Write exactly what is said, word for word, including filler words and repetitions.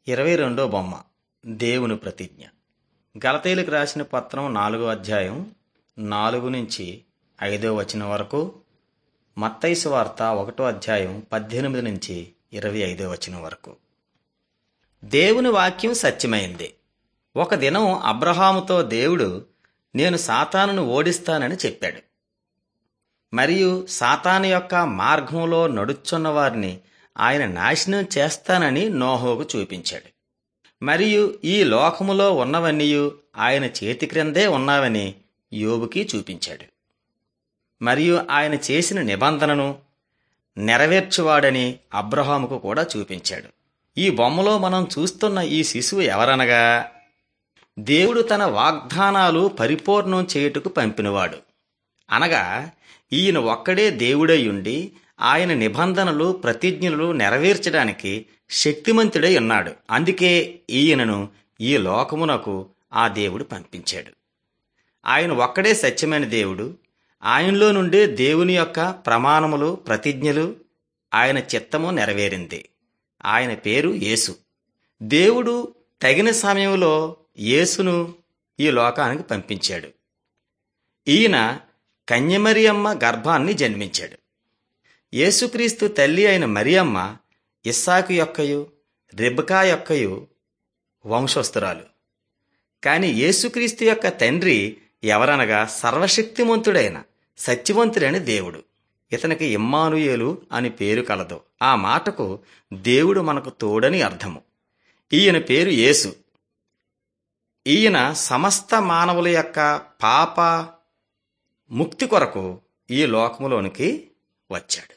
ఇరవై రెండో బొమ్మ దేవుని ప్రతిజ్ఞ. గలతీయులకు రాసిన పత్రం నాలుగో అధ్యాయం నాలుగు నుంచి ఐదో వచనం వరకు, మత్తయి సువార్త ఒకటో అధ్యాయం పద్దెనిమిది నుంచి ఇరవై ఐదో వచనం వరకు. దేవుని వాక్యం సత్యమైంది. ఒక దినం అబ్రహాముతో దేవుడు నేను సాతానును ఓడిస్తానని చెప్పాడు. మరియు సాతాను యొక్క మార్గంలో నడుచున్న వారిని ఆయన నాశనం చేస్తానని నోహోకు చూపించాడు. మరియు ఈ లోకములో ఉన్నవన్నీ ఆయన చేతి క్రిందే ఉన్నావని యోబుకి చూపించాడు. మరియు ఆయన చేసిన నిబంధనను నెరవేర్చువాడని అబ్రహాముకు కూడా చూపించాడు. ఈ బొమ్మలో మనం చూస్తున్న ఈ శిశువు ఎవరనగా, దేవుడు తన వాగ్దానాలు పరిపూర్ణం చేయుటకు పంపినవాడు. అనగా ఈయన ఒక్కడే దేవుడై ఉండి ఆయన నిబంధనలు ప్రతిజ్ఞలు నెరవేర్చడానికి శక్తిమంతుడై ఉన్నాడు. అందుకే ఈయనను ఈ లోకమునకు ఆ దేవుడు పంపించాడు. ఆయన ఒక్కడే సత్యమైన దేవుడు. ఆయనలో నుండే దేవుని యొక్క ప్రమాణములు ప్రతిజ్ఞలు ఆయన చిత్తము నెరవేరింది. ఆయన పేరు యేసు. దేవుడు తగిన సమయంలో యేసును ఈ లోకానికి పంపించాడు. ఈయన కన్యమరియమ్మ గర్భాన్ని జన్మించాడు. యేసుక్రీస్తు తల్లి అయిన మరియమ్మ ఇస్సాకు యొక్కయు రెబెకా యొక్కయు వంశస్థురాలు. కాని యేసుక్రీస్తు యొక్క తండ్రి ఎవరనగా సర్వశక్తిమంతుడైన సత్యవంతుడైన దేవుడు. ఇతనికి ఇమ్మానుయేలు అని పేరు కలదు. ఆ మాటకు దేవుడు మనకు తోడని అర్థము. ఈయన పేరు యేసు. ఈయన సమస్త మానవుల యొక్క పాప ముక్తి కొరకు ఈ లోకములోనికి వచ్చాడు.